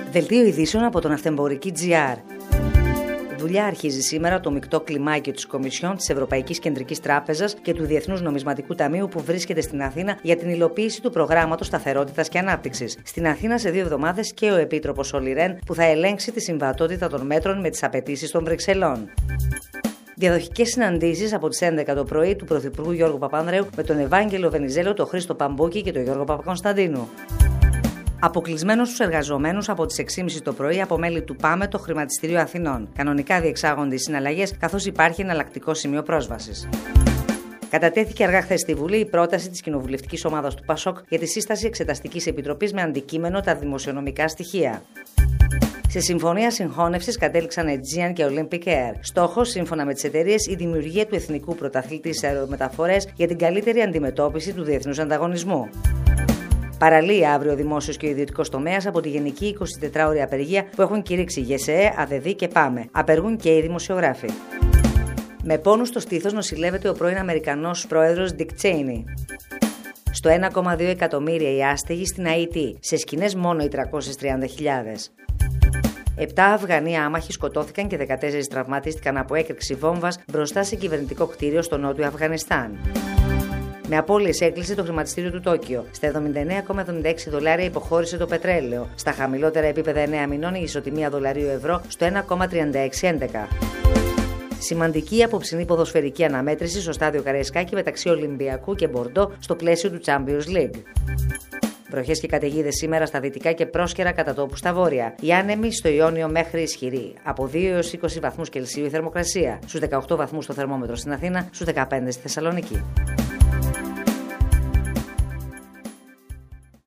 Δελτίο ειδήσεων από τον Αυτεμπορική.gr. Δουλειά αρχίζει σήμερα το μεικτό κλιμάκιο της Κομισιόν της Ευρωπαϊκής Κεντρικής Τράπεζας και του Διεθνούς Νομισματικού Ταμείου που βρίσκεται στην Αθήνα για την υλοποίηση του προγράμματος σταθερότητας και ανάπτυξης. Στην Αθήνα σε 2 εβδομάδες και ο Επίτροπος Όλι Ρεν που θα ελέγξει τη συμβατότητα των μέτρων με τις απαιτήσεις των Βρυξελών. Διαδοχικές συναντήσεις από τις 11 το πρωί του Πρωθυπουργού Γιώργου Παπανδρέου με τον Ευάγγελο Βενιζέλο, τον Χρήστο Παμπούκη και τον Γιώργο Παπακωνσταντίνου. Αποκλεισμένος στους εργαζομένους από τις 6.30 το πρωί από μέλη του ΠΑΜΕ το Χρηματιστήριο Αθηνών. Κανονικά διεξάγονται οι συναλλαγές καθώς υπάρχει εναλλακτικό σημείο πρόσβασης. Κατατέθηκε αργά χθες στη Βουλή η πρόταση της κοινοβουλευτικής ομάδας του ΠΑΣΟΚ για τη σύσταση εξεταστικής επιτροπής με αντικείμενο τα δημοσιονομικά στοιχεία. Σε συμφωνία συγχώνευσης κατέληξαν Aegean και Olympic Air. Στόχος, σύμφωνα με τις εταιρείες, η δημιουργία του Εθνικού Πρωταθλητή σε αερομεταφορές για την καλύτερη αντιμετώπιση του διεθνούς ανταγωνισμού. Παραλύει αύριο ο δημόσιος και ο ιδιωτικός τομέας από τη γενική 24ωρη απεργία που έχουν κηρύξει ΓΕΣΕΕ, ΑΔΕΔΗ και ΠΑΜΕ. Απεργούν και οι δημοσιογράφοι. Με πόνους στο στήθος νοσηλεύεται ο πρώην Αμερικανός πρόεδρος Dick Cheney. Στο 1,2 εκατομμύρια οι άστεγοι στην Αϊτή, σε σκηνές μόνο οι 330.000. 7 Αφγανοί άμαχοι σκοτώθηκαν και 14 τραυματίστηκαν από έκρηξη βόμβας μπροστά σε κυβερνητικό κτίριο στο νότιο Αφγανιστάν. Με απώλειες έκλεισε το χρηματιστήριο του Τόκιο. Στα $79,76 υποχώρησε το πετρέλαιο. Στα χαμηλότερα επίπεδα 9 μηνών η ισοτιμία δολαρίου-ευρώ στο 1,3611. Σημαντική απόψινή ποδοσφαιρική αναμέτρηση στο στάδιο Καραϊσκάκη μεταξύ Ολυμπιακού και Μπορντό στο πλαίσιο του Champions League. Βροχές και καταιγίδες σήμερα στα δυτικά και πρόσκαιρα κατά τόπου στα βόρεια. Οι άνεμοι στο Ιόνιο μέχρι ισχυροί. Από 2 έως 20 βαθμούς Κελσίου η θερμοκρασία. Στους 18 βαθμούς το θερμόμετρο στην Αθήνα, στους 15 στη Θεσσαλονίκη.